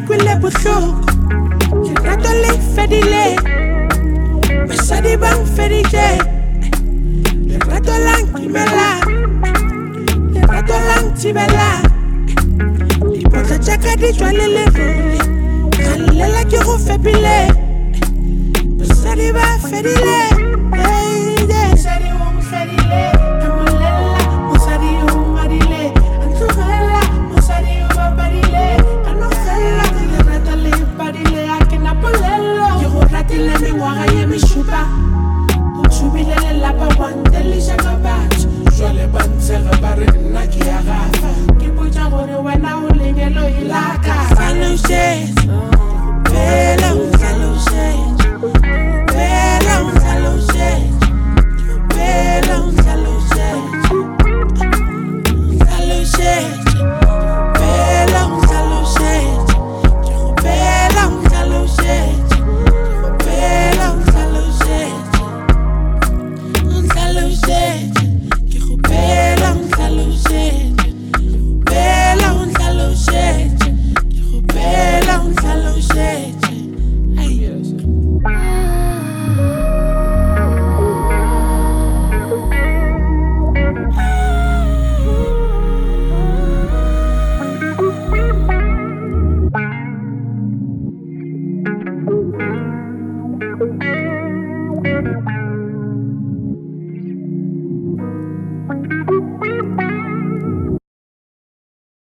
kwile buhlungu lerato le fedile basadi ba mfedile lerato la nkimela lerato la ntibela dipotla tša ka di tswa le lerole ga llela ke go fepile basadi ba fedile mosadi o mfedile amolela mosadi o ngadile antlogela mosadi o bapadile anogela lerato le padile a ke napolelo ke go ratile mengwaga ye mešupa o tšhubile lelapa wa nteliša ka batho jwale ba ntshega ba re nna ke ya gafa ke potša gore wena o lenyelo e laka Pela un salosete Pela un salosete Pela un salosete Salosete Pela un salosete Pela un salosete Pela un salosete Un salosete Pela un salosete Pela un salosete Pela un salosete Ay Dios Thank you.